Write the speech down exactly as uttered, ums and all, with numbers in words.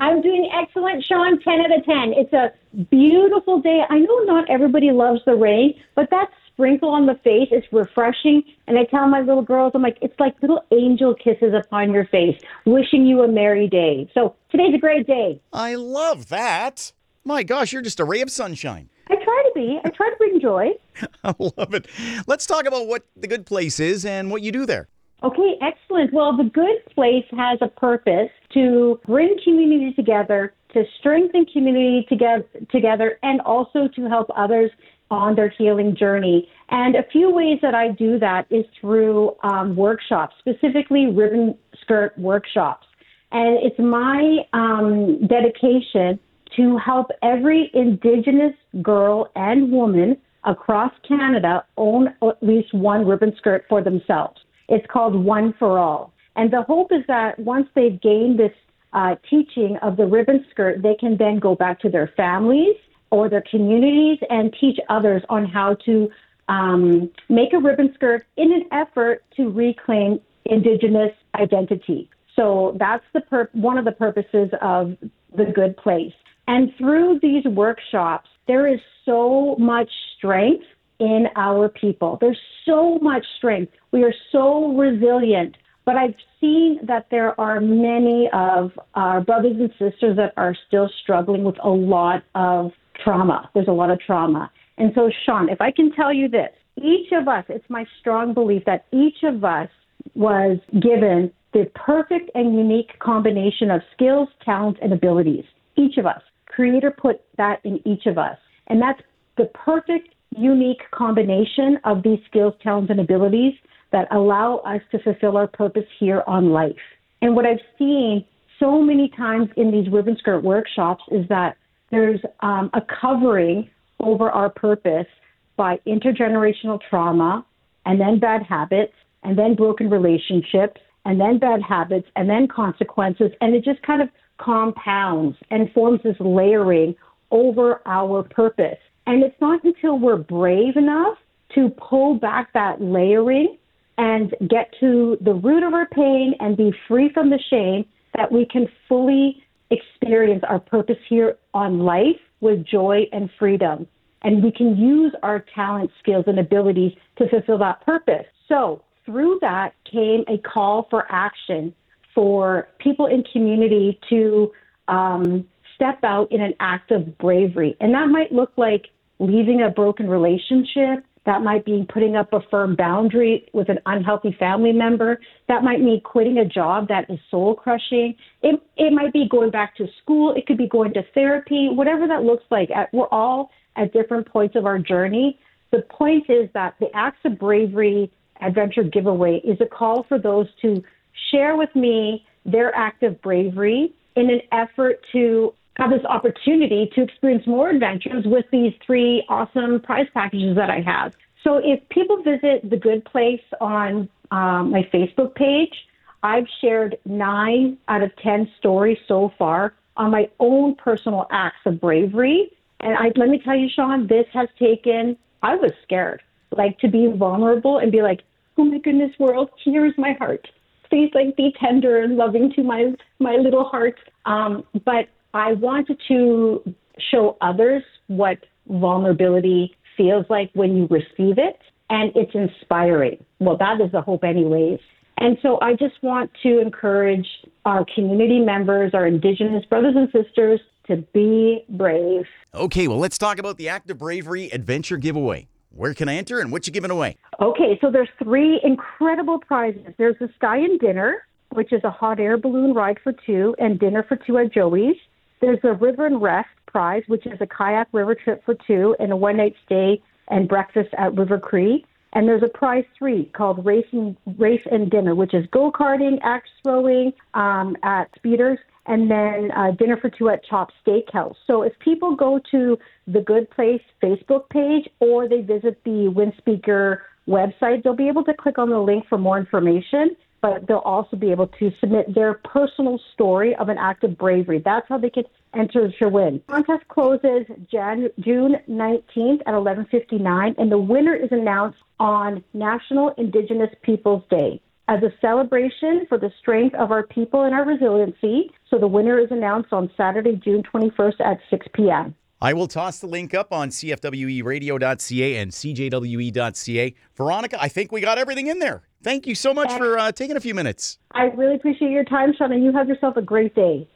I'm doing excellent, Sean. ten out of ten. It's a beautiful day. I know not everybody loves the rain, but that sprinkle on the face is refreshing. And I tell my little girls, I'm like, it's like little angel kisses upon your face, wishing you a merry day. So today's a great day. I love that. My gosh, you're just a ray of sunshine. I try to be. I try to bring joy. I love it. Let's talk about what the Good Place is and what you do there. Okay, excellent. Well, the Good Place has a purpose to bring community together, to strengthen community together, together, and also to help others on their healing journey. And a few ways that I do that is through um, workshops, specifically ribbon skirt workshops. And it's my um, dedication to help every Indigenous girl and woman across Canada own at least one ribbon skirt for themselves. It's called One for All. And the hope is that once they've gained this uh, teaching of the ribbon skirt, they can then go back to their families or their communities and teach others on how to um, make a ribbon skirt in an effort to reclaim Indigenous identity. So that's the pur- one of the purposes of the Good Place. And through these workshops, there is so much strength in our people. There's so much strength. We are so resilient. But I've seen that there are many of our brothers and sisters that are still struggling with a lot of trauma. There's a lot of trauma. And so, Sean, if I can tell you this, each of us, it's my strong belief that each of us was given the perfect and unique combination of skills, talents, and abilities. Each of us. Creator put that in each of us. And that's the perfect, unique combination of these skills, talents, and abilities that allow us to fulfill our purpose here on life. And what I've seen so many times in these ribbon skirt workshops is that there's um, a covering over our purpose by intergenerational trauma, and then bad habits, and then broken relationships, and then bad habits, and then consequences, and it just kind of compounds and forms this layering over our purpose. And it's not until we're brave enough to pull back that layering and get to the root of our pain and be free from the shame that we can fully experience our purpose here on life with joy and freedom. And we can use our talents, skills, and abilities to fulfill that purpose. So through that came a call for action for people in community to um, step out in an act of bravery. And that might look like leaving a broken relationship. That might be putting up a firm boundary with an unhealthy family member. That might mean quitting a job that is soul crushing. It, it might be going back to school. It could be going to therapy, whatever that looks like. We're all at different points of our journey. The point is that the Acts of Bravery Adventure Giveaway is a call for those to share with me their act of bravery in an effort to have this opportunity to experience more adventures with these three awesome prize packages that I have. So if people visit The Good Place on um, my Facebook page, I've shared nine out of ten stories so far on my own personal acts of bravery. And I, let me tell you, Sean, this has taken, I was scared, like to be vulnerable and be like, oh my goodness, world, here's my heart. Please, like, be tender and loving to my my little heart. Um, but I wanted to show others what vulnerability feels like when you receive it, and it's inspiring. Well, that is the hope anyways. And so I just want to encourage our community members, our Indigenous brothers and sisters, to be brave. Okay, well, let's talk about the Act of Bravery Adventure Giveaway. Where can I enter and what you giving away? Okay, so there's three incredible prizes. There's the Sky and Dinner, which is a hot air balloon ride for two and dinner for two at Joey's. There's the River and Rest prize, which is a kayak river trip for two and a one-night stay and breakfast at River Cree. And there's a prize three called Race and, Race and Dinner, which is go-karting, axe throwing um, at Speeders, and then uh, dinner for two at Chop Steakhouse. So if people go to the Good Place Facebook page or they visit the WindSpeaker website, they'll be able to click on the link for more information, but they'll also be able to submit their personal story of an act of bravery. That's how they can enter to win. The contest closes Jan- June nineteenth at eleven fifty-nine, and the winner is announced on National Indigenous Peoples Day. as a celebration for the strength of our people and our resiliency. So the winner is announced on Saturday, June twenty-first at six p.m. I will toss the link up on c f w e radio dot c a and c j w e dot c a. Veronica, I think we got everything in there. Thank you so much for uh, taking a few minutes. I really appreciate your time, Sean, and you have yourself a great day.